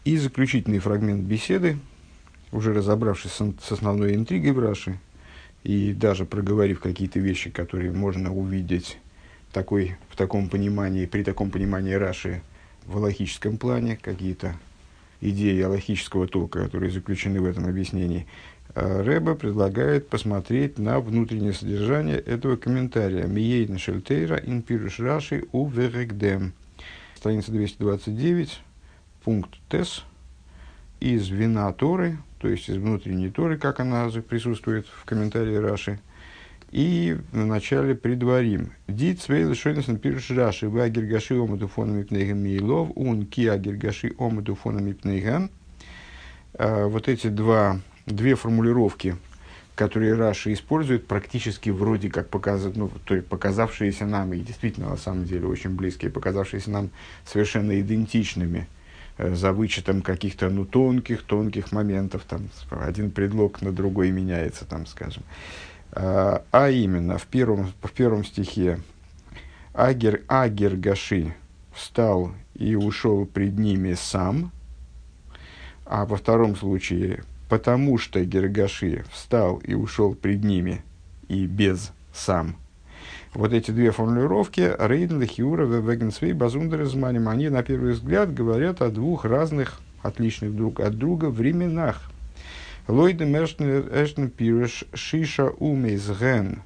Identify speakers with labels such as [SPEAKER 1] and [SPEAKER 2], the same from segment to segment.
[SPEAKER 1] И заключительный фрагмент беседы, уже разобравшись с основной интригой в Раши, и даже проговорив какие-то вещи, которые можно увидеть в таком понимании, при таком понимании Раши в алахическом плане, какие-то идеи алахического толка, которые заключены в этом объяснении, Ребе предлагает посмотреть на внутреннее содержание этого комментария. Миейн шельтейра ин пируш Раши у верегдем. Страница 229, пункт тес. Из вина Торы, то есть из внутренней Торы, как она присутствует в комментарии Раши. И в начале предварим. Дит свейл шойнесен пируш Раши в агиргаши омаду фоном ипнейгам мейлов ун ки агиргаши омаду фоном ипнейгам. Вот эти две формулировки, которые Раши использует, практически вроде как показавшиеся нам, и действительно на самом деле очень близкие, показавшиеся нам совершенно идентичными, за вычетом каких-то тонких моментов, там, один предлог на другой меняется, там, скажем. А именно, в первом стихе Агер Гаши встал и ушел пред ними сам, а во втором случае, потому что Гергаши встал и ушел пред ними и без сам. Вот эти две формулировки, Рейден, Хиура, Вегенсвей, Базундерезманим, они на первый взгляд говорят о двух разных, отличных друг от друга временах. Лойде Эштен Пиреш Шиша Умейсген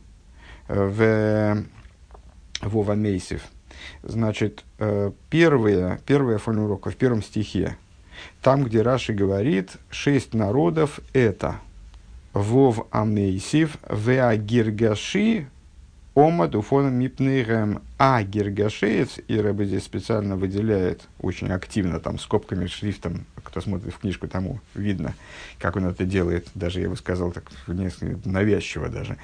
[SPEAKER 1] в Вова Мейсев. Значит, первая формулировка в первом стихе, там, где Раши говорит, 6 народов это Вов Амейсев, Веагиргаши, Омад уфоном мипнейгем, а гергашеец, и Рэбе здесь специально выделяет очень активно, там, скобками, шрифтом, кто смотрит в книжку, тому видно, как он это делает, даже я бы сказал так несколько навязчиво даже,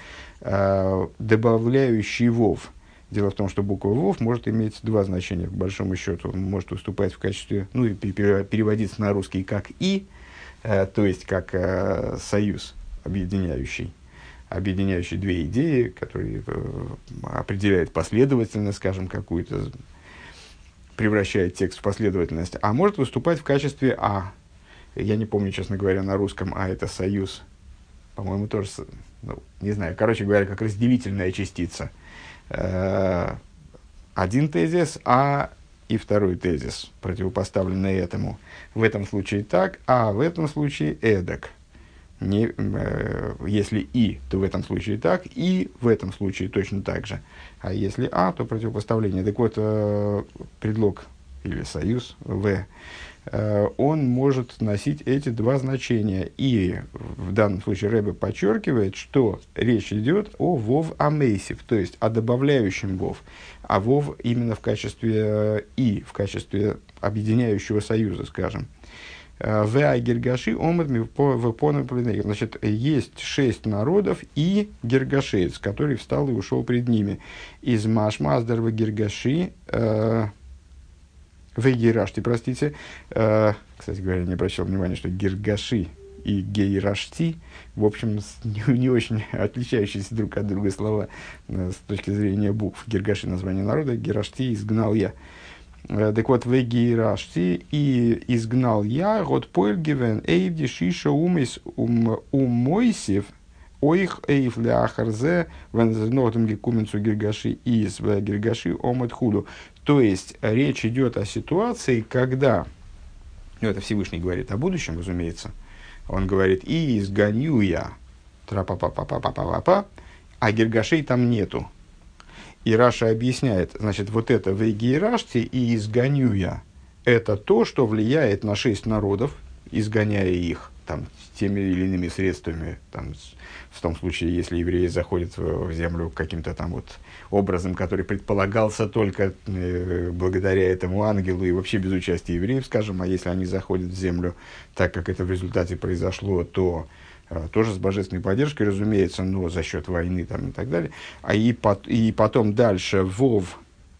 [SPEAKER 1] добавляющий вов. Дело в том, что буква вов может иметь два значения, по большому счету. Он может выступать в качестве, и переводиться на русский как и, то есть как союз объединяющий две идеи, которые определяет последовательность, скажем, какую-то, превращает текст в последовательность, а может выступать в качестве «а». Я не помню, честно говоря, на русском «а» это союз. По-моему, тоже, не знаю, короче говоря, как разделительная частица. Один тезис «а» и второй тезис, противопоставленный этому. В этом случае так, а в этом случае эдак. Если и, то в этом случае так, и в этом случае точно так же. А если а, то противопоставление. Так вот, предлог или союз в, он может носить эти два значения. И в данном случае Ребе подчеркивает, что речь идет о вов амейсив, то есть о добавляющем вов. А вов именно в качестве и, в качестве объединяющего союза, скажем. Значит, есть 6 народов и Гергашеец, который встал и ушел пред ними. Из Машмаздер в Гергаши, в Гейрашти, простите. Кстати говоря, не обращал внимания, что Гергаши и Гейрашти, в общем, не очень отличающиеся друг от друга слова с точки зрения букв. Гергаши — название народа, Гейрашти — изгнал я. Так вот, в Гейрашти и изгнал я, год поэльгивен, эйвди шиша умейс умойсев, оих эйв ляхарзе, вензенотом гекуменцу Гергаши из в Гергаши омет худу. То есть, речь идет о ситуации, когда, это Всевышний говорит о будущем, разумеется, он говорит, и изгоню я, тра-па-па-па-па-па-па-па, а Гергашей там нету. И Раша объясняет, значит, вот это в Гейраште и изгоню я, это то, что влияет на 6 народов, изгоняя их там, теми или иными средствами, там, в том случае, если евреи заходят в землю каким-то там вот образом, который предполагался только благодаря этому ангелу и вообще без участия евреев, скажем, а если они заходят в землю так, как это в результате произошло, то тоже с божественной поддержкой, разумеется, но за счет войны там, и так далее. И потом дальше Вов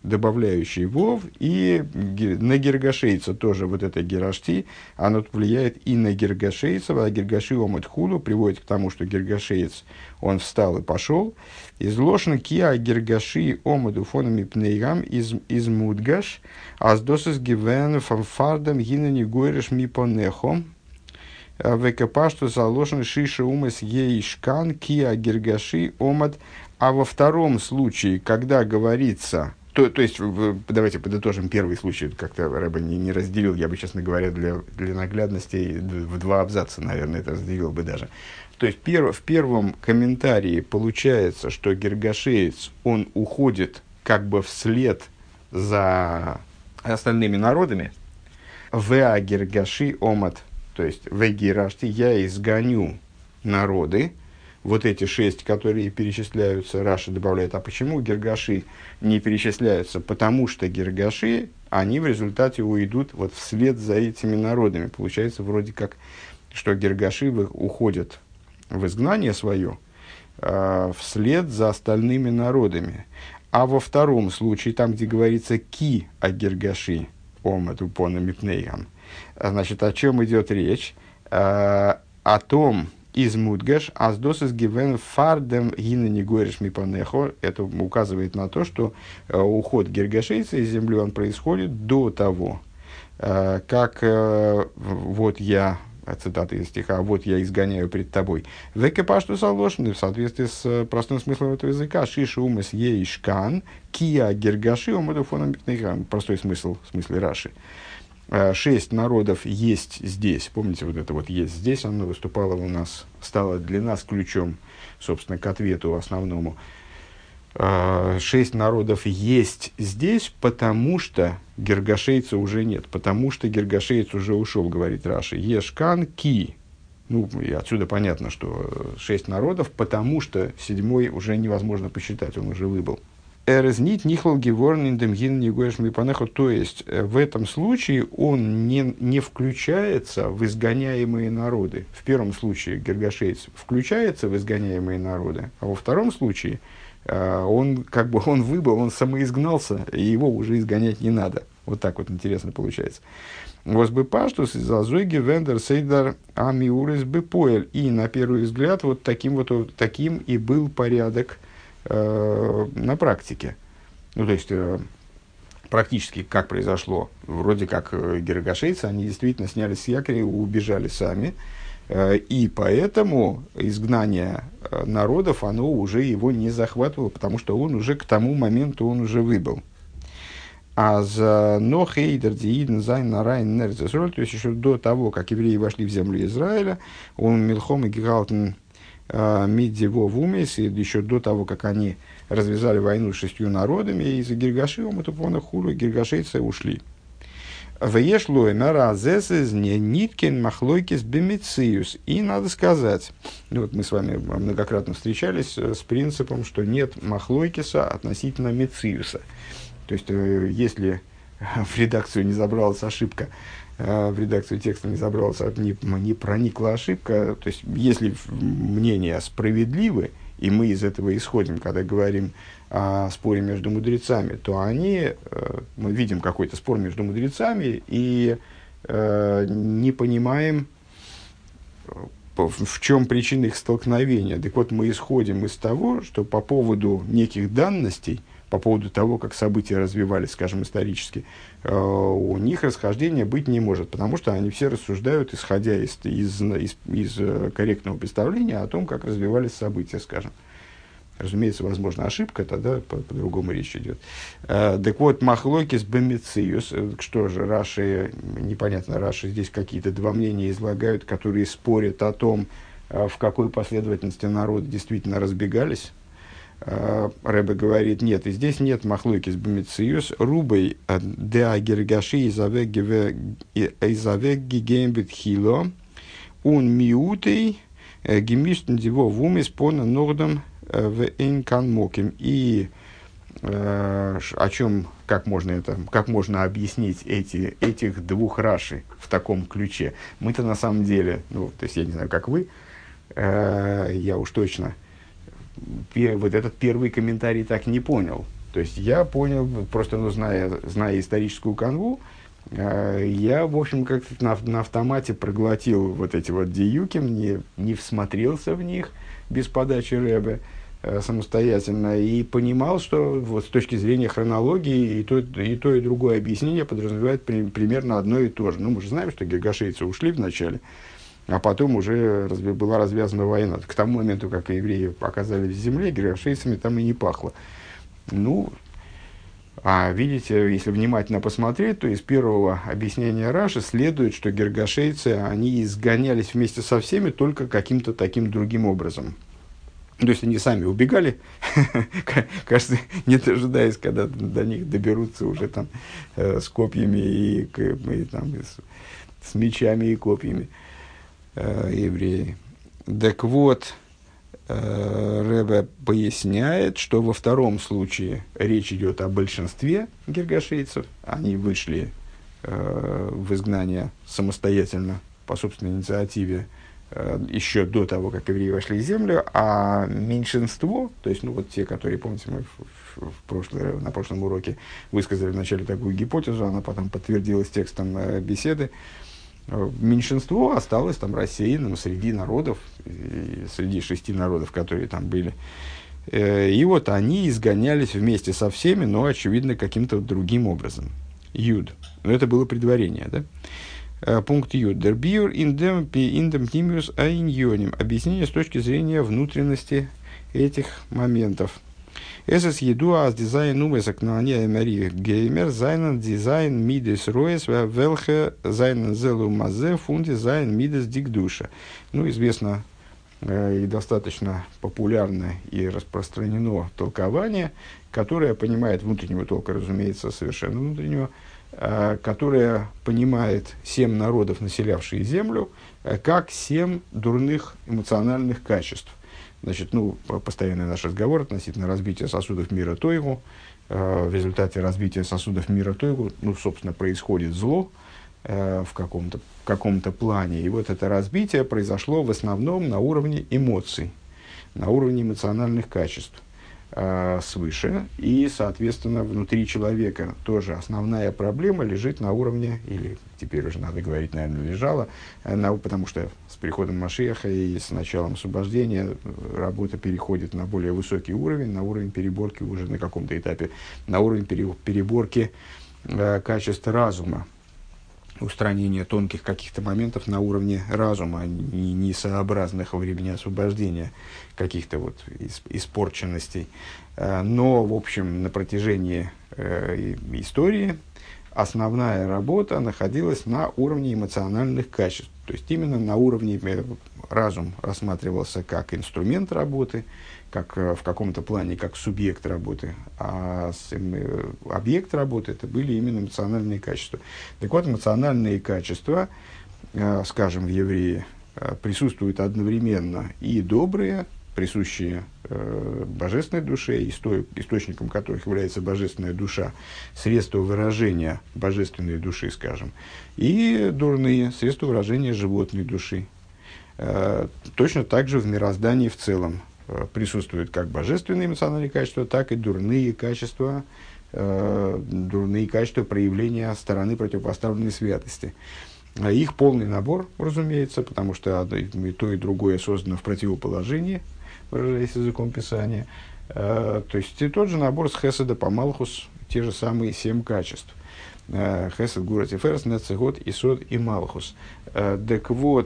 [SPEAKER 1] добавляющий вов, и на гергашейца тоже вот это герашти, оно влияет и на гергашейца, а гергаши омет хулу приводит к тому, что гергашеец, он встал и пошел. Из лошен киа гергаши омеду фонами пнейгам из мудгаш, а с досыс гивен фамфардам гинани гойреш ми понехом, векапашту заложен шиша умес ейшкан киа гергаши омед. А во втором случае, когда говорится, то есть, давайте подытожим первый случай, как-то Рэбе не разделил, я бы, честно говоря, для наглядности в 2 абзаца, наверное, это разделил бы даже. То есть, в первом комментарии получается, что гергашеец, он уходит как бы вслед за остальными народами, «Веа гергаши омат», то есть «Вегирашти», я изгоню народы, вот эти 6, которые перечисляются, Раши добавляет. А почему гергаши не перечисляются? Потому что гергаши, они в результате уйдут вот вслед за этими народами. Получается, вроде как, что гергаши уходят в изгнание свое вслед за остальными народами. А во втором случае, там, где говорится «ки» о гергаши, омет упонами пнейгам, значит, о чем идет речь? О том, из мудгаш, аздосис гивен фардем гина не говоришь мипанехо. Это указывает на то, что уход гергашейца из земли, он происходит до того, как вот я, цитата из стиха, вот я изгоняю пред тобой. Векепашту салошны, в соответствии с простым смыслом этого языка, шиша умес ейшкан, кия гергаши омадуфоном битнейгам. Простой смысл, в смысле Раши. 6 народов есть здесь. Помните, вот это вот есть здесь, оно выступало у нас, стало для нас ключом, собственно, к ответу основному. 6 народов есть здесь, потому что гергашейца уже нет, потому что гергашеец уже ушел, говорит Раши. Ешкан ки. Ну, и отсюда понятно, что 6 народов, потому что 7-й уже невозможно посчитать, он уже выбыл. Эрезнит нихлал геворн индемгин негоеш мипанехо. То есть, в этом случае он не включается в изгоняемые народы. В первом случае гергашейц включается в изгоняемые народы, а во втором случае он выбыл, он самоизгнался, и его уже изгонять не надо. Вот так вот интересно получается. Возбыпаштус из азойги вендер сейдар амиурис бепоэль. И на первый взгляд вот таким и был порядок на практике. Ну, то есть, практически как произошло. Вроде как гергашейцы, они действительно снялись с якоря и убежали сами. И поэтому изгнание народов, оно уже его не захватывало, потому что он уже к тому моменту он уже выбыл. А за нохейдер дииден зайн нарайн нерцесроль, то есть еще до того, как евреи вошли в землю Израиля, он милхом и гигалтен мидзево в умес, и еще до того, как они развязали войну с 6 народами, и из-за гергашиом эту пона хулу гергашейцы ушли. Веешло наразесез не ниткин махлойкис бемициус. И надо сказать, вот мы с вами многократно встречались с принципом, что нет махлойкиса относительно мициуса. То есть, если в редакцию не забралась ошибка, в редакцию текста не проникла ошибка, то есть, если мнения справедливы, и мы из этого исходим, когда говорим о споре между мудрецами, то мы видим какой-то спор между мудрецами и не понимаем, в чем причина их столкновения. Так вот, мы исходим из того, что по поводу неких данностей, по поводу того, как события развивались, скажем, исторически, у них расхождения быть не может, потому что они все рассуждают, исходя из корректного представления о том, как развивались события, скажем. Разумеется, возможно, ошибка, тогда по-другому речь идет. Так вот, махлокис бемициус, что же, Раши, непонятно, Раши здесь какие-то два мнения излагают, которые спорят о том, в какой последовательности народы действительно разбегались. Рэбе говорит, нет, и здесь нет махлойкис бемициус, рубей деа гергаши изавег гигембет хило, он миутей гемиштен диво в уме спона нордом в инкан моким. И о чем, как можно объяснить этих двух раши в таком ключе? Мы-то на самом деле, то есть я не знаю, как вы, я уж точно вот этот первый комментарий так не понял. То есть я понял, просто зная историческую канву, я, в общем, как-то на автомате проглотил вот эти вот диюки, не всмотрелся в них без подачи Ребе самостоятельно и понимал, что вот с точки зрения хронологии и другое объяснение подразумевает примерно одно и то же. Ну, мы же знаем, что гиргашейцы ушли вначале, а потом уже была развязана война. К тому моменту, как евреи оказались в земле, гиргашейцами там и не пахло. Ну, а видите, если внимательно посмотреть, то из первого объяснения Раши следует, что гиргашейцы, они изгонялись вместе со всеми только каким-то таким другим образом. То есть они сами убегали, кажется, не дожидаясь, когда до них доберутся уже там с копьями и там, с мечами и копьями евреи. Так вот, Ребе поясняет, что во втором случае речь идет о большинстве гиргашейцев. Они вышли в изгнание самостоятельно, по собственной инициативе, еще до того, как евреи вошли в землю, а меньшинство, то есть, ну, вот те, которые, помните, мы на прошлом уроке высказали вначале такую гипотезу, она потом подтвердилась текстом беседы, меньшинство осталось там рассеянным среди народов, среди 6 народов, которые там были. И вот они изгонялись вместе со всеми, но, очевидно, каким-то другим образом. Юд. Но это было предварение, да? Пункт Юд. Der Biur in dem Pnimius Ainyonim. Объяснение с точки зрения внутренности этих моментов. Es едуа als Design Numesок на Ания Мари Геймер, seinen Design Mides Roes, welche seinen Zelu Maze von Design Mides Dikdusha. Ну, известно и достаточно популярно и распространено толкование, которое понимает внутреннего толка, разумеется, совершенно внутреннего, которое понимает 7 народов, населявшие землю, как 7 дурных эмоциональных качеств. Значит, ну, постоянный наш разговор относительно разбития сосудов мира Тойгу. В результате разбития сосудов мира Тойгу, ну, собственно, происходит зло в каком-то плане. И вот это разбитие произошло в основном на уровне эмоций, на уровне эмоциональных качеств свыше. И, соответственно, внутри человека тоже основная проблема лежит на уровне, или теперь уже надо говорить, наверное, лежала, потому что с приходом Машиаха и с началом освобождения работа переходит на более высокий уровень, на уровень переборки уже на каком-то этапе, на уровень переборки качеств разума, устранение тонких каких-то моментов на уровне разума, несообразных во времени освобождения, каких-то вот испорченностей. Но, в общем, на протяжении истории основная работа находилась на уровне эмоциональных качеств. То есть именно на уровне разум рассматривался как инструмент работы, как в каком-то плане как субъект работы, а объект работы это были именно эмоциональные качества. Так вот, эмоциональные качества, скажем, в евреи присутствуют одновременно и добрые, присущие божественной душе, источником которых является божественная душа, средства выражения божественной души, скажем, и дурные, средства выражения животной души. Точно так же в мироздании в целом присутствуют как божественные эмоциональные качества, так и дурные качества проявления стороны противопоставленной святости. Их полный набор, разумеется, потому что и то, и другое создано в противоположении, выражаясь языком Писания. То есть и тот же набор с Хеседа по Малхус, те же самые 7 качеств. Хесед, Гура, Тиферес, Нецегот, Исод и Малхус. Так вот,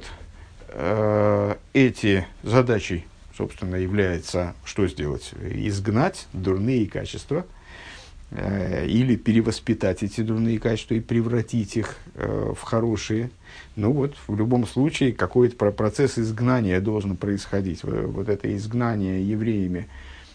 [SPEAKER 1] эти задачи, собственно, является, что сделать? Изгнать дурные качества, или перевоспитать эти дурные качества и превратить их в хорошие. Ну вот, в любом случае, какой-то процесс изгнания должен происходить. Вот это изгнание евреями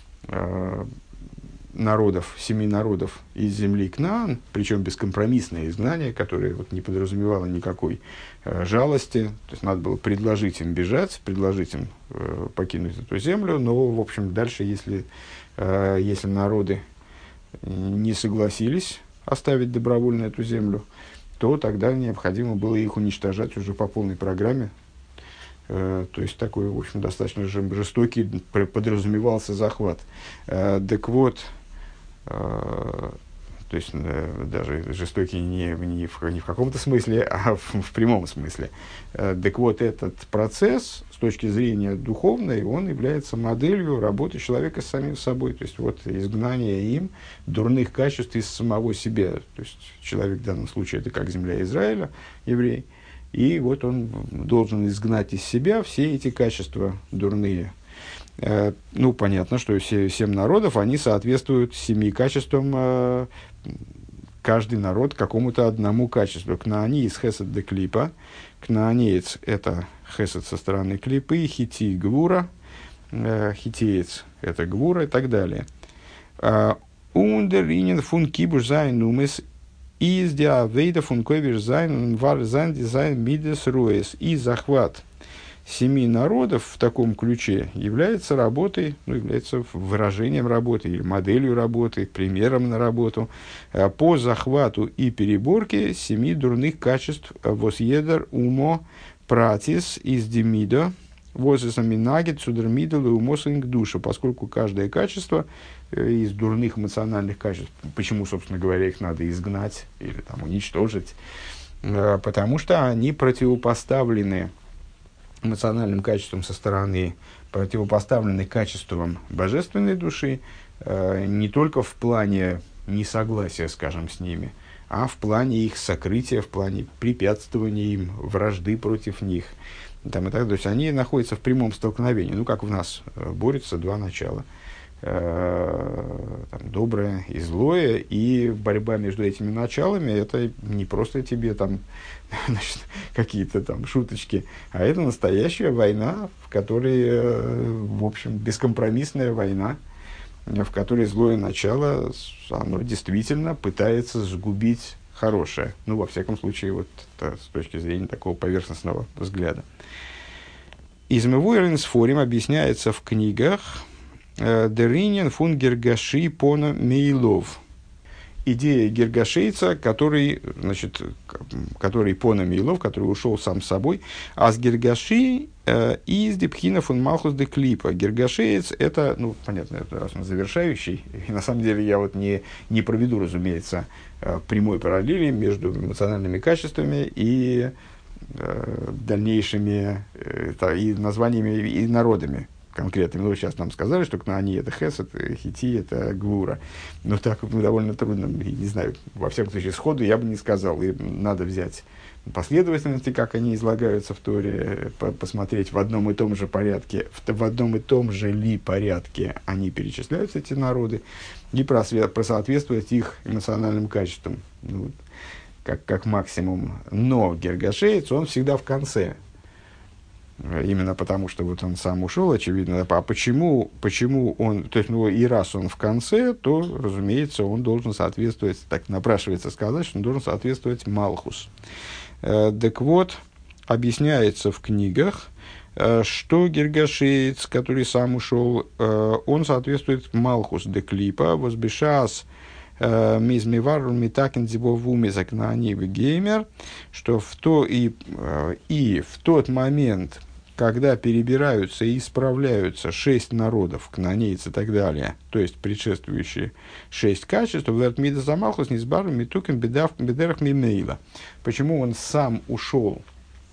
[SPEAKER 1] народов, 7 народов из земли Кнаан, причем бескомпромиссное изгнание, которое вот не подразумевало никакой жалости. То есть надо было предложить им бежать, предложить им покинуть эту землю, но, в общем, дальше, если народы не согласились оставить добровольно эту землю, то тогда необходимо было их уничтожать уже по полной программе. То есть такой, в общем, достаточно жестокий подразумевался захват. Так вот, То есть даже жестокий не в каком-то смысле, а в прямом смысле. Так вот, этот процесс с точки зрения духовной, он является моделью работы человека с самим собой. То есть вот изгнание им дурных качеств из самого себя. То есть человек в данном случае это как земля Израиля, еврей. И вот он должен изгнать из себя все эти качества дурные. Ну, понятно, что 7 народов, они соответствуют 7 качествам, каждый народ какому-то одному качеству. Кнаанеец хесед де клипа. Кнаанеец – это хесед со стороны клипы, хити – гвура, хитеец – это гвура и так далее. Ундер инен фун кибуш зайн умес из диавейда фун ковиш зайн вар зайн дизайн мидес руэс. И захват 7 народов в таком ключе является работой, ну, является выражением работы или моделью работы, примером на работу по захвату и переборке 7 дурных качеств восъедер умо пратис из демидо возэсаминагет судермидл и умосинг душа, поскольку каждое качество из дурных эмоциональных качеств, почему, собственно говоря, их надо изгнать или там, уничтожить, потому что они противопоставлены эмоциональным качеством со стороны, противопоставлены качествам божественной души, не только в плане несогласия, скажем, с ними, а в плане их сокрытия, в плане препятствования им, вражды против них. Там, и так, то есть они находятся в прямом столкновении, ну как в нас борются два начала. Там, доброе и злое, и борьба между этими началами, это не просто тебе там, значит, какие-то там шуточки, а это настоящая война, в которой, в общем, бескомпромиссная война, в которой злое начало, оно действительно пытается сгубить хорошее. Ну, во всяком случае, вот с точки зрения такого поверхностного взгляда. Из Мевуэринсфорим объясняется в книгах Деринин фун Гергаши пона Мейлов. Идея гергашейца, который пона Мейлов, который ушел сам с собой. А с Гергаши из Депхина фун Малхус де Клипа. Гергашеец это, ну, понятно, это раз он завершающий. И на самом деле я вот не проведу, разумеется, прямой параллели между эмоциональными качествами и дальнейшими и названиями и народами конкретными. Ну, сейчас нам сказали, что Кнаани это Хесед, Хити это Гвура. Но так довольно трудно, не знаю, во всяком случае, сходу я бы не сказал. И надо взять последовательности, как они излагаются в Торе, посмотреть в одном и том же порядке, в одном и том же ли порядке они перечисляются, эти народы, и просоответствовать их эмоциональным качествам, ну, как максимум. Но Гергашеец, он всегда в конце. Именно потому, что вот он сам ушел, очевидно. А почему он, то есть, ну, и раз он в конце, то, разумеется, он должен соответствовать, так напрашивается сказать, что он должен соответствовать Малхус. Так вот, объясняется в книгах, что Гергашеец, который сам ушел, он соответствует Малхус де Клипа, возбешас мизмивару митакен зибовуми закнаанивы геймер, что в тот момент, когда перебираются и исправляются 6 народов, кнаанеец и так далее, то есть предшествующие 6 качеств, почему он сам ушел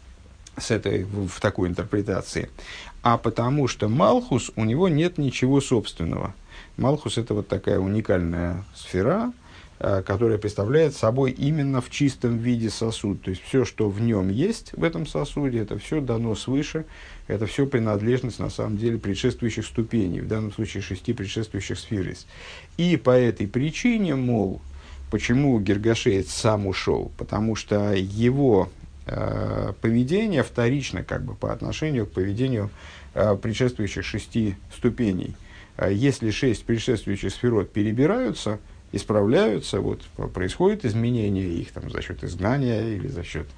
[SPEAKER 1] в такой интерпретации? А потому что Малхус, у него нет ничего собственного. Малхус – это вот такая уникальная сфера, которая представляет собой именно в чистом виде сосуд. То есть, все, что в нем есть, в этом сосуде, это все дано свыше, это все принадлежность, на самом деле, предшествующих ступеней, в данном случае 6 предшествующих сферис. И по этой причине, мол, почему Гергашеец сам ушел? Потому что его поведение вторично как бы, по отношению к поведению предшествующих 6 ступеней. Если 6 предшествующих сферот перебираются, исправляются, вот, происходит изменение их там, за счет изгнания или за счет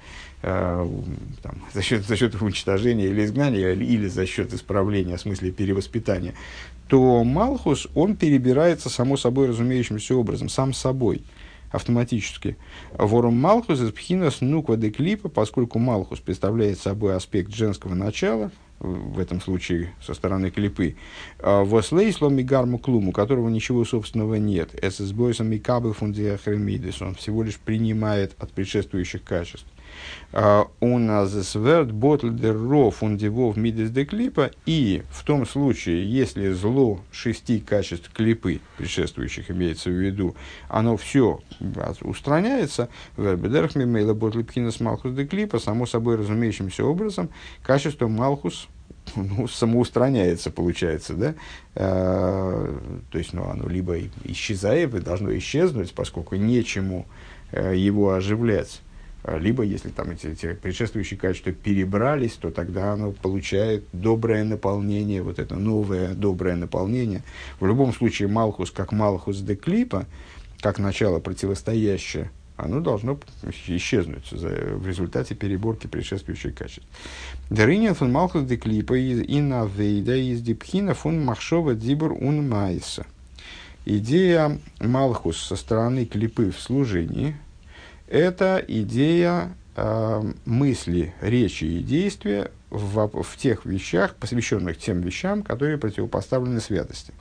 [SPEAKER 1] уничтожения или изгнания, или за счет исправления, в смысле перевоспитания, то Малхус, он перебирается само собой разумеющимся образом, сам собой, автоматически. Ворум Малхус из пхинас нуква де клипа, поскольку Малхус представляет собой аспект женского начала, в этом случае со стороны клипы, «Вослейсло мигарму клуму», у которого ничего собственного нет, «эсэсбойсом микабы фундиахремидис», он всего лишь принимает от предшествующих качеств. У нас сверд ботл дер ро фундивов мидис де клипа, и в том случае, если зло 6 качеств клипы, предшествующих имеется в виду, оно все устраняется, вербедерх мимейла ботл пхинас малхус де клипа, само собой разумеющимся образом, качество малхус самоустраняется, получается, да? То есть, оно либо исчезает, должно исчезнуть, поскольку нечему его оживлять. Либо, если там эти предшествующие качества перебрались, то тогда оно получает доброе наполнение, вот это новое доброе наполнение. В любом случае, малхус, как малхус де клипа, как начало противостоящее, оно должно исчезнуть в результате переборки предшествующих качеств. Даринин фон малхус де клипа и навейда из дипхина фон махшова дибур ун майса. Идея малхус со стороны клипы в служении – это идея мысли, речи и действия в тех вещах, посвященных тем вещам, которые противопоставлены святости.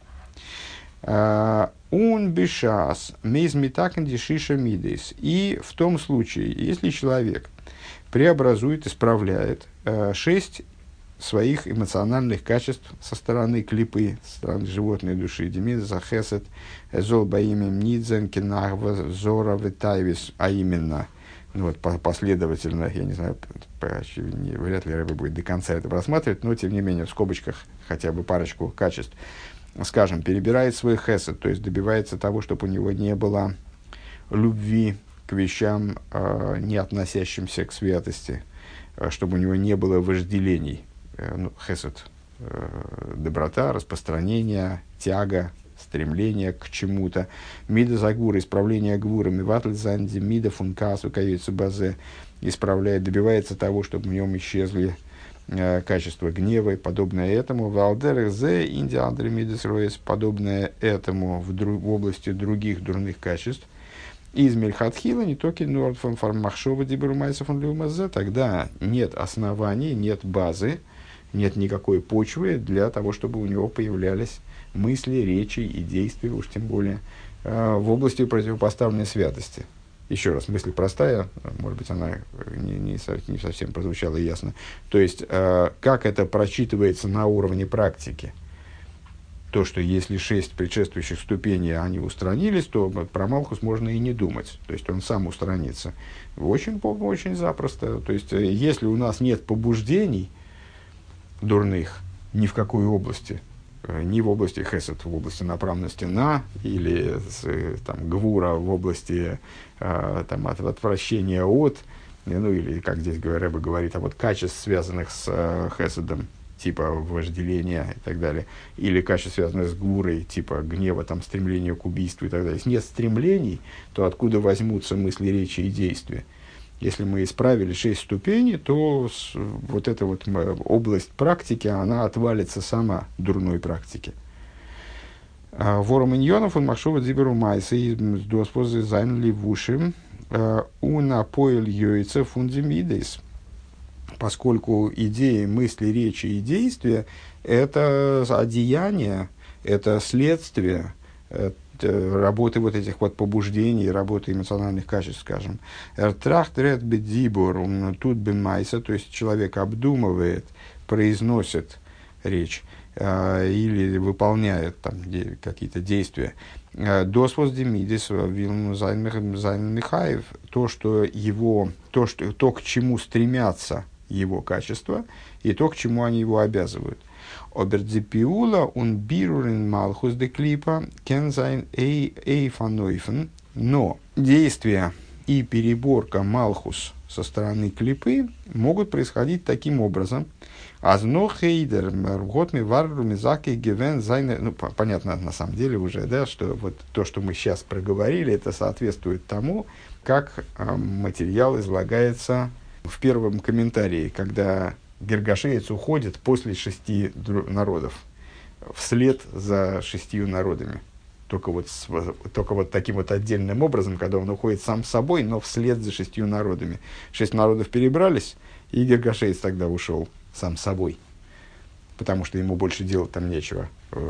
[SPEAKER 1] «Ун бешас мейзмитакан дешиша мидейс». И в том случае, если человек преобразует, исправляет 6 своих эмоциональных качеств со стороны клипы, со стороны животной души, демид захесет зол баимем нидзен кинахва зора витайвис, а именно, последовательно, я не знаю, вряд ли Рэбе будет до конца это просматривать, но тем не менее в скобочках хотя бы парочку качеств, скажем, перебирает свой хесед, то есть добивается того, чтобы у него не было любви к вещам, не относящимся к святости, чтобы у него не было вожделений. Хесед, доброта, распространение, тяга, стремление к чему-то. Мида загура, исправление гвура, миватль занди, мида функасу, каюется базе, исправляет, добивается того, чтобы в нем исчезли качества гнева и подобное этому. Валдерах зе, индия андремидес роес, подобное этому в области других дурных качеств. Из Мельхатхила не только Нордфон Фармахшова Диберумайса фон Люмазе, тогда нет оснований, нет базы, нет никакой почвы для того, чтобы у него появлялись мысли, речи и действия, уж тем более, в области противопоставленной святости. Еще раз, мысль простая, может быть, она не совсем прозвучала ясно. То есть, как это прочитывается на уровне практики? То, что если 6 предшествующих ступеней они устранились, то про Малхус можно и не думать. То есть, он сам устранится. Очень запросто. То есть, если у нас нет побуждений дурных ни в какой области, ни в области хесед, в области направленности на, или гвура в области отвращения от, или, как здесь Рэбе говорит, качеств, связанных с хеседом, типа вожделения и так далее, или качеств, связанных с гвурой, типа гнева, стремления к убийству и так далее. Если нет стремлений, то откуда возьмутся мысли, речи и действия? Если мы исправили 6 ступеней, то эта область практики, она отвалится сама дурной практики. Вором иньонов он махшова дзиберу майса и доспозы зайн ливушим унапоэль йойца фундимидейс. Поскольку идеи, мысли, речи и действия – это одеяние, это следствие работы этих побуждений, работы эмоциональных качеств, скажем. Трахтрет бедзибор, тут бемайса, то есть человек обдумывает, произносит речь или выполняет какие-то действия. Досвоз демидис вилну зайн Михаев, то, к чему стремятся его качества, и то, к чему они его обязывают. Обердзипиула он бирурин малхус де клипа кензайн эйфанойфен. Но действия и переборка малхус со стороны клипы могут происходить таким образом. Азно хейдер рготми варруми заки гивен зайне. Понятно на самом деле уже, да, что то, что мы сейчас проговорили, это соответствует тому, как материал излагается в первом комментарии, когда Гергашеец уходит после 6 народов, вслед за 6 народами. Только таким отдельным образом, когда он уходит сам с собой, но вслед за 6 народами. 6 народов перебрались, и Гергашеец тогда ушел сам с собой. потому что ему больше делать там нечего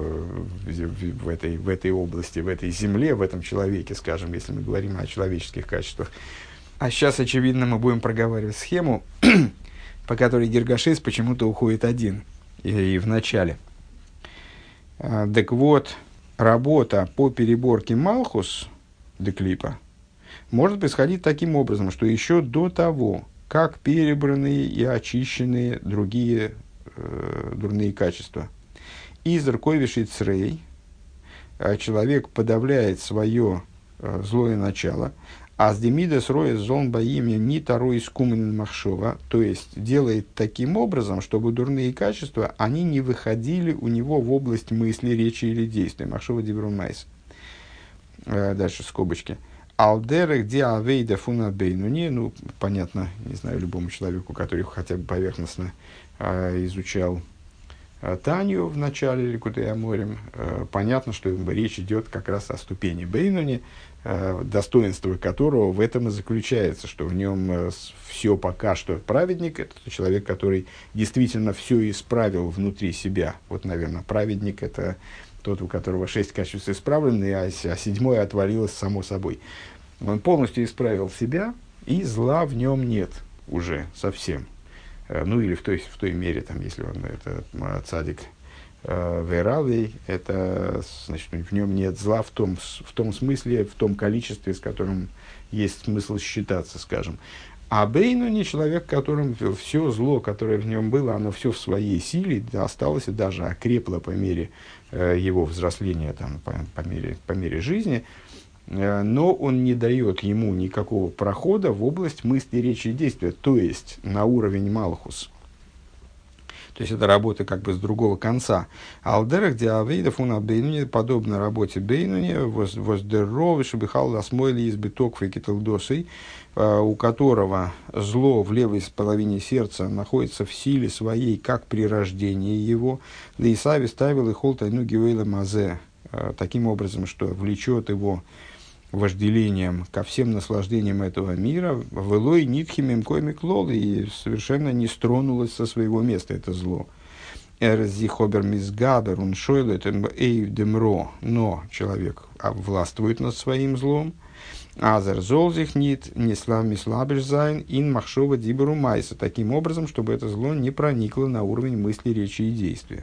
[SPEAKER 1] в этой области, в этой земле, в этом человеке, скажем, если мы говорим о человеческих качествах. А сейчас, очевидно, мы будем проговаривать схему, по которой Гильгашейс почему-то уходит один и в начале. Так вот, работа по переборке Малхус Деклипа может происходить таким образом, что еще до того, как перебранные и очищенные другие дурные качества, из Рковишит Срей человек подавляет свое злое начало, а с Демидес Роя Зон Баимя ни Тарой Скумен Махшова, то есть делает таким образом, чтобы дурные качества, они не выходили у него в область мысли, речи или действия. Махшова Дибрун Майс. Дальше скобочки. Алдерах диавейда фуна бейнуни, ну, понятно, не знаю, любому человеку, который хотя бы поверхностно изучал Танью в начале Ликутей Аморим, понятно, что речь идет как раз о ступени Бейнуни, достоинство которого в этом и заключается, что в нем все пока что праведник, это человек, который действительно все исправил внутри себя. Вот, наверное, праведник – это тот, у которого 6 качеств исправлены, а 7-е отвалилось само собой. Он полностью исправил себя, и зла в нем нет уже совсем. Ну, или в той мере, там, если он это цадик вералый, это значит, в нем нет зла в том смысле, в том количестве, с которым есть смысл считаться, скажем. А Бейнуни — человек, которым все зло, которое в нем было, оно все в своей силе осталось и даже окрепло по мере его взросления, там, по мере жизни, но он не дает ему никакого прохода в область мысли, речи и действия, то есть на уровень Малхус. То есть это работа как бы с другого конца. Алдерах диавейдов уна бейнуни, подобно работе бейнуни, воздеровы шабихал ласмойли из биток фекеталдосой, у которого зло в левой половине сердца находится в силе своей, как при рождении его. Лейсави ставил и холтайну гивейла мазе, таким образом, что влечет его вожделением ко всем наслаждениям этого мира, вылой нитхимем комиклол, и совершенно не стронулось со своего места это зло. Эрзихобер мизгабер он шойлет демро, но человек властвует над своим злом. Азер золзих нит несла мислабиш зайн ин махшова диберу майса, таким образом, чтобы это зло не проникло на уровень мысли, речи и действия.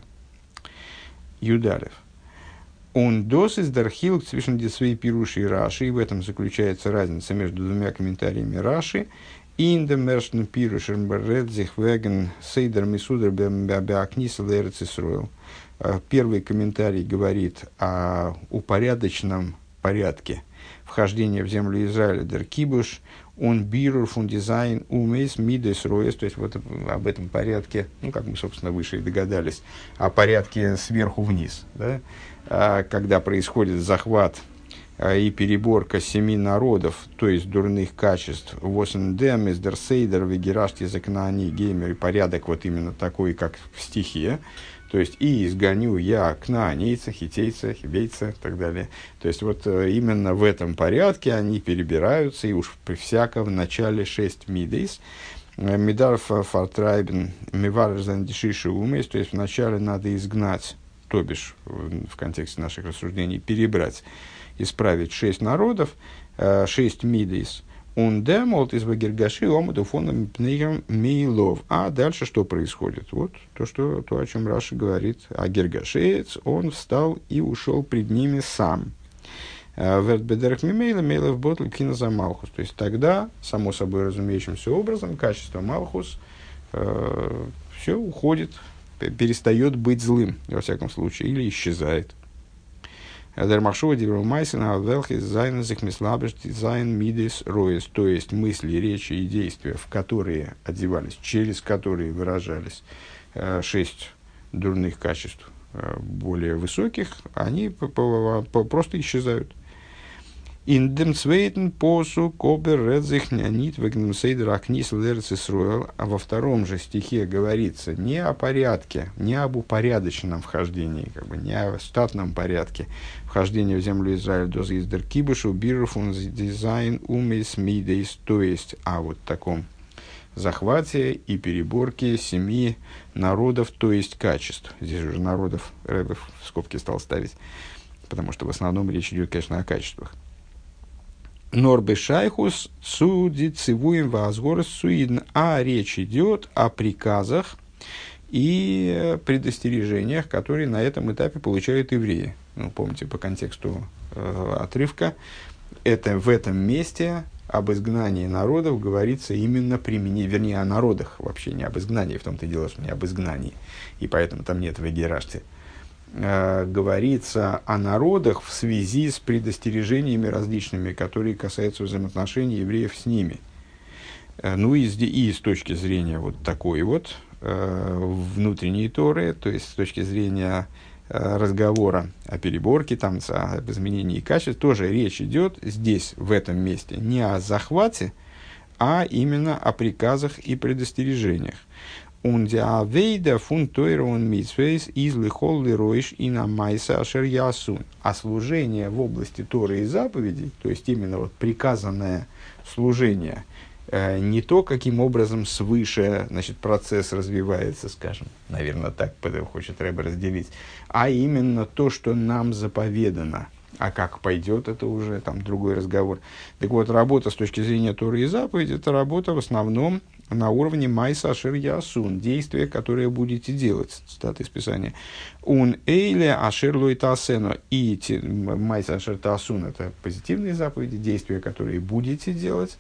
[SPEAKER 1] Юдалев. Он дос из дархил свишен свои пируши и Раши, и в этом заключается разница между двумя комментариями Раши. Индемершн пирушен бередзих веген сейдер мисудер беакнис лерец Исроил. Первый комментарий говорит о упорядоченном порядке вхождения в землю Израиля, дер кибуш, он бирур фун дизайн умейс мидес роес, то есть вот об этом порядке, ну, как мы, собственно, выше и догадались, о порядке сверху вниз, да? Когда происходит захват и переборка 7 народов, то есть дурных качеств, восендем, издерсейдер, вегерашти, закнаани, геймер, и порядок вот именно такой, как в стихе, то есть и изгоню я кнаанейца, хитейца, хибейца и так далее. То есть вот именно в этом порядке они перебираются, и уж при всяком в начале 6 мидейс, мидар фартрайбен, мивар зандишиши умейс, то есть вначале надо изгнать, то бишь в контексте наших рассуждений перебрать, исправить 6 народов, 6 мидейс, он демолт из вагергаши омуду фоном пнейгам мейлов. А дальше что происходит? Вот то, о чем Раши говорит. А гергашеец, он встал и ушел пред ними сам. Вертбедерх мимейла мейлов ботл киноза малхус. То есть тогда, само собой разумеющимся образом, качество малхус все уходит, перестает быть злым, во всяком случае, или исчезает. Дермашова дивру майсена велхи зайн зихмислабеш дизайн мидис роес, то есть мысли, речи и действия, в которые одевались, через которые выражались 6 дурных качеств более высоких, они просто исчезают. Индем цвейтен посу кобер редзих нянит вегнем сейдер акнис лерц Исруэл. А во втором же стихе говорится не о порядке, не об упорядоченном вхождении, как бы не о штатном порядке вхождения в землю Израиля доз издер кибушу бирфун дизайн умейс мидейс, то есть о вот таком захвате и переборке 7 народов, то есть качеств. Здесь уже народов Ребе в скобки стал ставить, потому что в основном речь идет, конечно, о качествах. Норбе шайхус цуди цивуем вазгорс суидн. А речь идет о приказах и предостережениях, которые на этом этапе получают евреи. Ну, помните, по контексту отрывка, это в этом месте об изгнании народов говорится именно вернее, о народах, вообще не об изгнании, в том-то и дело, что не об изгнании, и поэтому там нет вегерашти. Говорится о народах в связи с предостережениями различными, которые касаются взаимоотношений евреев с ними. Ну и с точки зрения вот такой вот внутренней Торы, то есть с точки зрения разговора о переборке, там, об изменении качеств, тоже речь идет здесь, в этом месте, не о захвате, а именно о приказах и предостережениях. А служение в области Торы и заповедей, то есть именно вот приказанное служение, не то, каким образом свыше, значит, процесс развивается, скажем, наверное, так хочет Ребе разделить, а именно то, что нам заповедано. А как пойдет, это уже там другой разговор. Так вот, работа с точки зрения Торы и заповеди, это работа в основном на уровне майса ашер ясун, действия, которые будете делать, цитата из Писания. Ун эйле ашер лой таасену, и майса ашер таасун, это позитивные заповеди, действия, которые будете делать.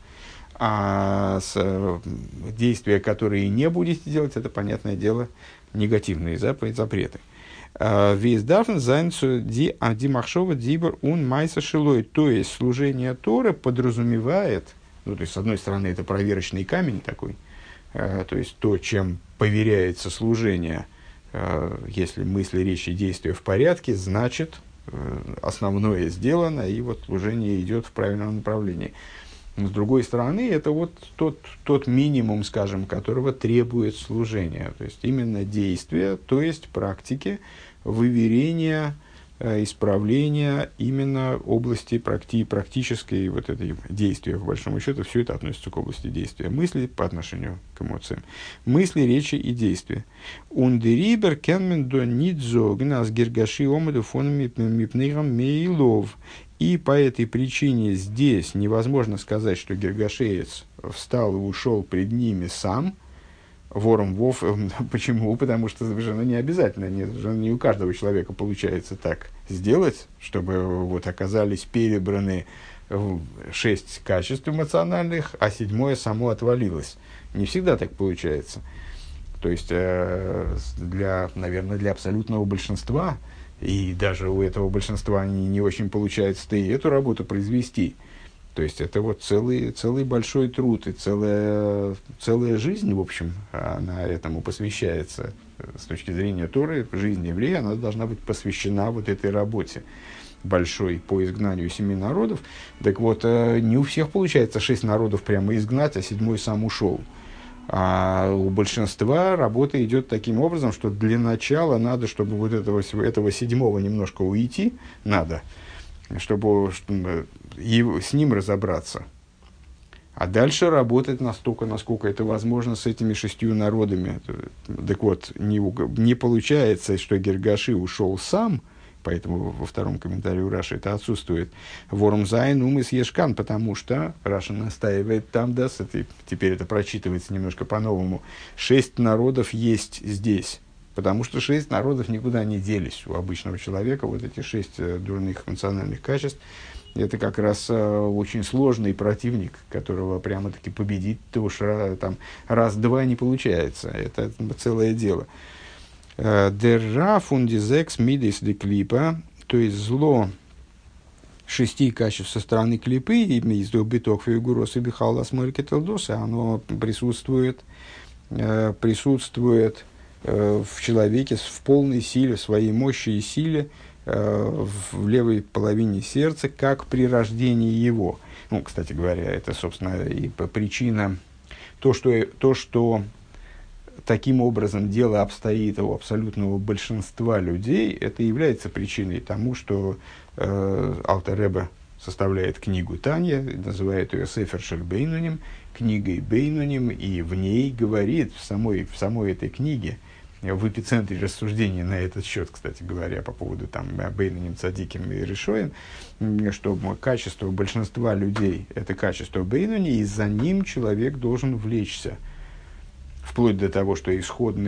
[SPEAKER 1] А действия, которые не будете делать, это, понятное дело, негативные заповеди, запреты. Весь дафн зайнцу ди махшова дибр ун майса шилой. То есть, служение Торы подразумевает, ну, то есть, с одной стороны, это проверочный камень такой, то есть, то, чем поверяется служение, если мысли, речи, действия в порядке, значит, основное сделано, и вот служение идет в правильном направлении. С другой стороны, это вот тот минимум, скажем, которого требует служение. То есть, именно действия, то есть практики выверения, исправления именно области практической вот этой действия. В большом счету, все это относится к области действия. Мысли по отношению к эмоциям. Мысли, речи и действия. Ундерибер кенмен до нидзогна с гергаши омеду фонами мипнейгам мейлов. И по этой причине здесь невозможно сказать, что Гергашеец встал и ушел пред ними сам, вором вов. Почему? Потому что совершенно не обязательно, не у каждого человека получается так сделать, чтобы вот оказались перебраны 6 качеств эмоциональных, а 7 само отвалилось. Не всегда так получается. То есть, наверное, для абсолютного большинства, и даже у этого большинства не очень получается-то и эту работу произвести. То есть, это вот целый большой труд и целая жизнь, в общем, она этому посвящается. С точки зрения Торы, жизнь еврея, она должна быть посвящена вот этой работе большой по изгнанию 7 народов. Так вот, не у всех получается 6 народов прямо изгнать, а 7 сам ушел. А у большинства работа идет таким образом, что для начала надо, чтобы вот этого 7 немножко уйти, надо, чтобы с ним разобраться. А дальше работать настолько, насколько это возможно с этими 6 народами. Так вот, не получается, что Гергаши ушел сам, поэтому во втором комментарии у Раши это отсутствует. Ворум зайн умыс ешкан, потому что Раша настаивает там, да, теперь это прочитывается немножко по-новому. 6 народов есть здесь, потому что 6 народов никуда не делись у обычного человека. Вот эти 6 дурных эмоциональных качеств, это как раз очень сложный противник, которого прямо-таки победить-то уж там раз-два не получается. Это целое дело. Дерра фундизекс мидис де клипа, то есть зло 6 качеств со стороны клипы, из биток фигурос и бихалас мэркетелдоса, оно присутствует в человеке в полной силе, в своей мощи и силе, в левой половине сердца, как при рождении его. Ну, кстати говоря, это, собственно, и причина, то, что таким образом дело обстоит у абсолютного большинства людей, это является причиной тому, что Алтер Ребе составляет книгу Танья, называет ее Сефер Шель Бейнуним, книгой Бейнуним, и в ней говорит, в самой этой книге, в эпицентре рассуждений на этот счет, кстати говоря, по поводу там Бейнуним, Цадиким и Решоем, что качество большинства людей – это качество Бейнуни, и за ним человек должен влечься. Вплоть до того, что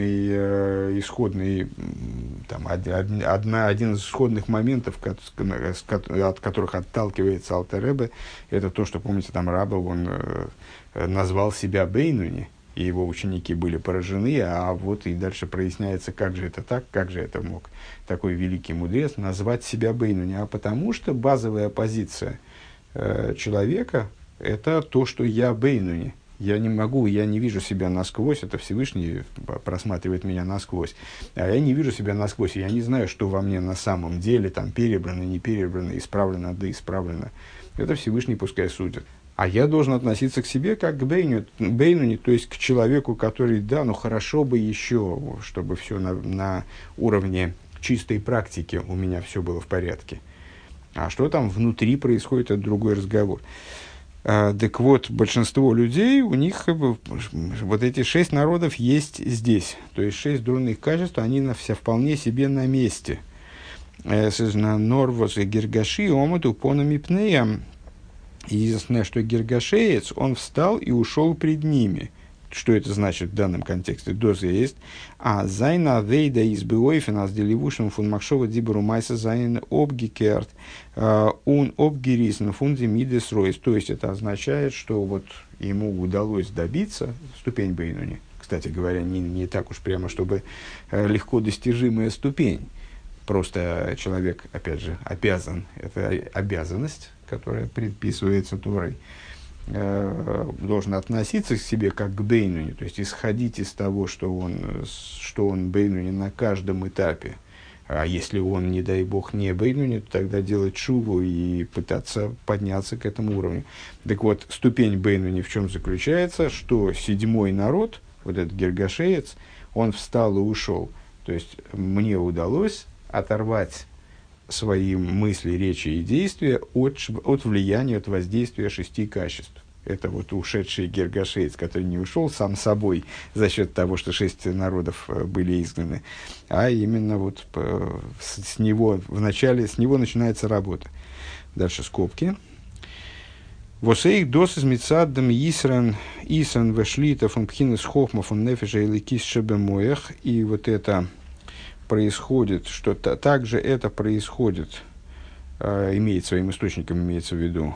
[SPEAKER 1] исходный там, один из исходных моментов, от которых отталкивается Алтер Ребе, это то, что, помните, там Раба, он назвал себя Бейнуни, и его ученики были поражены, а вот и дальше проясняется, как же это так, как же это мог такой великий мудрец назвать себя Бейнуни, а потому что базовая позиция человека – это то, что я Бейнуни. Я не вижу себя насквозь, это Всевышний просматривает меня насквозь, а я не вижу себя насквозь, я не знаю, что во мне на самом деле, там, перебрано, не перебрано, исправлено, да исправлено. Это Всевышний пускай судит. А я должен относиться к себе как к Бейнуни, то есть к человеку, который, да, ну хорошо бы еще, чтобы все на уровне чистой практики у меня все было в порядке. А что там внутри происходит, это другой разговор. Так вот, большинство людей, у них вот эти 6 народов есть здесь. То есть 6 дурных качеств, они вполне себе на месте. Норвос и Гергаши, омуту понами пнеям. Единственное, что Гергашеец, он встал и ушел пред ними. Что это значит в данном контексте? Доза есть. А зайна вейда из беойфена с деливушем фун макшова диберу майса зайн обгикерт ун обгирисн фун демидес ройс. То есть это означает, что вот ему удалось добиться ступень Бейнуни. Кстати говоря, не так уж прямо, чтобы легко достижимая ступень. Просто человек, опять же, обязан. Это обязанность, которая предписывается Торой. Должен относиться к себе как к Бейнуни, то есть исходить из того, что он Бейнуни на каждом этапе. А если он, не дай бог, не Бейнуни, то тогда делать шуву и пытаться подняться к этому уровню. Так вот, ступень Бейнуни в чем заключается? Что 7-й народ, вот этот Гергашеец, он встал и ушел. То есть мне удалось оторвать свои мысли, речи и действия от влияния, от воздействия 6 качеств. Это вот ушедший Гергашеец, который не ушел сам собой за счет того, что 6 народов были изгнаны, а именно вот с него начинается работа. Дальше скобки. Восейх дос из мицаддам Исран вешлита фон пхинес хохма фон нефеша или кис шебемоях. И вот это происходит, что также это происходит, имеет своим источником, имеется в виду,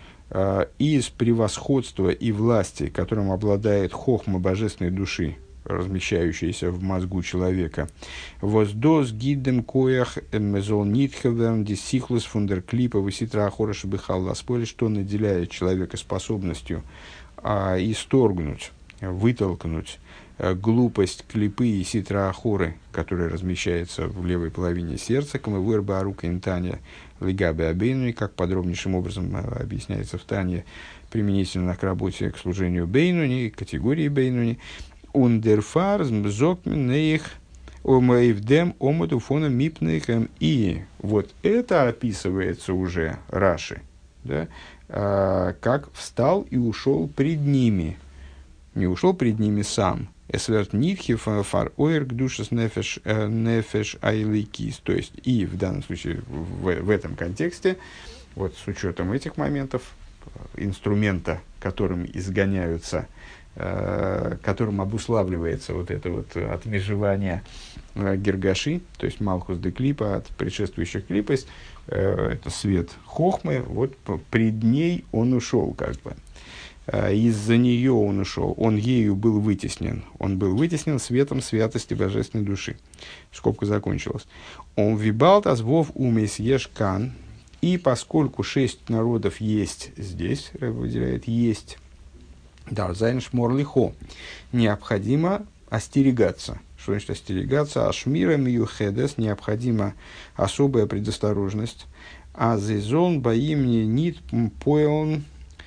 [SPEAKER 1] из превосходства и власти, которым обладает хохма божественной души, размещающаяся в мозгу человека. Воздос гидем коях мезол нитхеверн дисихлус фундерклипа виситра ахораши бихалла споли, что наделяет человека способностью исторгнуть, вытолкнуть глупость клипы и ситра ахоры, которая размещается в левой половине сердца, камэвэрба арука интанья лигабе абейнуни, как подробнейшим образом объясняется в Тане, применительно к работе, к служению бейнуни, категории бейнуни. Ундерфар зокменеих омаевдем омаду фона мипнейхем. И вот это описывается уже Раши, да, как встал и ушел пред ними. Не ушел пред ними сам. Эсверт нитхи фар оирк душес нефеш айликис. То есть, и в данном случае, в этом контексте, вот с учетом этих моментов, инструмента, которым изгоняются, которым обуславливается вот это вот отмежевание гергаши, то есть малхус де клипа от предшествующих клипос, это свет хохмы, вот пред ней он ушел как бы. Из-за нее он ушел, он ею был вытеснен. Он был вытеснен светом святости божественной души. Скобка закончилась. Он вибалт азвов умес ешкан. И поскольку 6 народов есть здесь, выделяет есть, да, зайн шмор лихо, необходимо остерегаться. Что значит остерегаться? Ашмира миюхедес, необходима особая предосторожность. А зезон боимни нит поэлн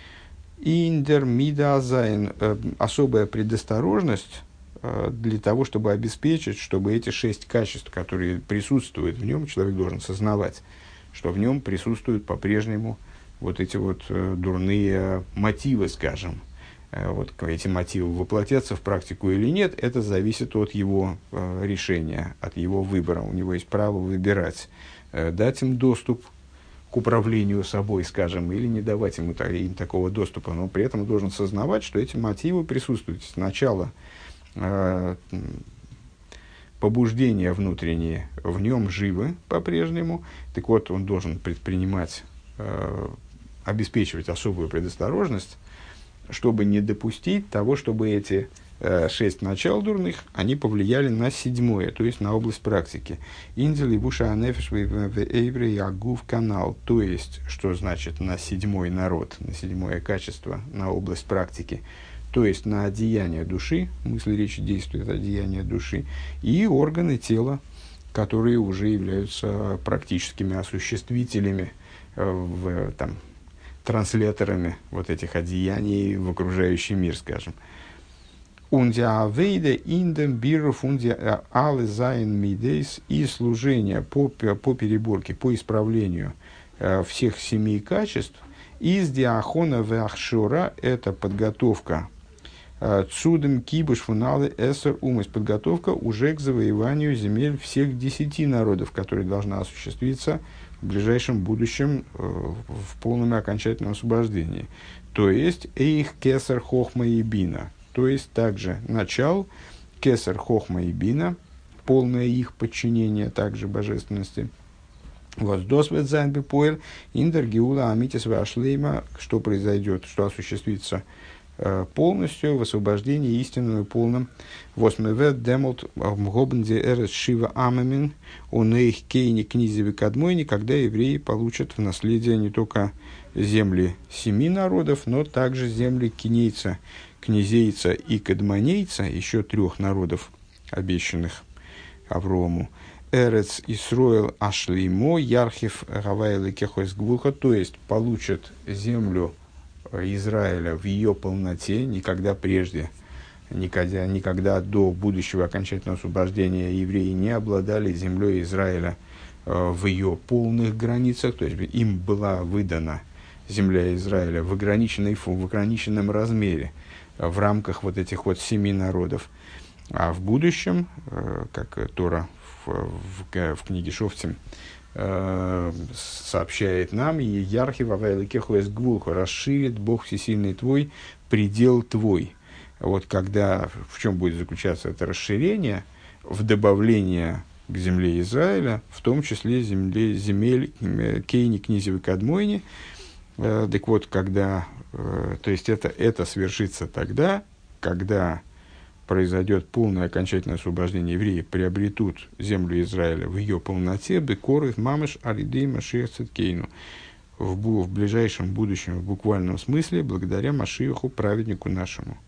[SPEAKER 1] индер мидазайн, особая предосторожность для того, чтобы обеспечить, чтобы эти 6 качеств, которые присутствуют в нем, человек должен сознавать, что в нем присутствуют по-прежнему вот эти вот дурные мотивы, скажем. Вот эти мотивы воплотятся в практику или нет, это зависит от его решения, от его выбора. У него есть право выбирать, дать им доступ к управлению собой, скажем, или не давать ему им такого доступа. Но при этом должен сознавать, что эти мотивы присутствуют. Сначала побуждения внутренние в нем живы по-прежнему. Так вот, он должен предпринимать, обеспечивать особую предосторожность, чтобы не допустить того, чтобы эти 6 начал дурных, они повлияли на 7, то есть на область практики. Индил и буша анефиш вейврей агув канал, то есть, что значит на 7 народ, на 7 качество, на область практики, то есть на одеяние души, мысли, речи, действует одеяние души, и органы тела, которые уже являются практическими осуществителями, трансляторами вот этих одеяний в окружающий мир, скажем. И служение по переборке, по исправлению всех 7 качеств, из диахона вахшура, это подготовка цудем кибуш фуналы эсер умыс, подготовка уже к завоеванию земель всех 10 народов, которые должна осуществиться в ближайшем будущем в полном и окончательном освобождении. То есть эйх кесар хохма и бина, то есть также начал кесар хохма и бина, полное их подчинение также божественности. Воздосвет зайн бепоэль индер геула амитис вашлейма, что произойдет, что осуществится полностью в освобождении истинным и полным. Восьмевет демолт гобнде эрес шива амамин унейх кейни книзеви кадмойни, когда евреи получат в наследие не только земли 7 народов, но также земли кинейца, князейца и кадмонейца, еще 3 народов, обещанных Аврому. Эрец Исроэл Ашлеймо Ярхив Гавайла Кехойс Гвуха, то есть получат землю Израиля в ее полноте, никогда прежде, никогда до будущего окончательного освобождения евреи не обладали землей Израиля в ее полных границах, то есть им была выдана земля Израиля в ограниченном размере, в рамках вот этих вот 7 народов. А в будущем, как Тора в книге Шофтим сообщает нам, и ярхи вавайликехуэс гвулху, расширит Бог Всесильный твой предел твой. Вот когда, в чем будет заключаться это расширение, в добавление к земле Израиля, в том числе земель Кейни, Книзевой, Кадмойни. Так вот, когда, то есть это свершится тогда, когда произойдет полное окончательное освобождение, евреи приобретут землю Израиля в ее полноте, бекоры, мамыш, алидей, машиах, циткейну, в ближайшем будущем, в буквальном смысле, благодаря Машиаху, праведнику нашему.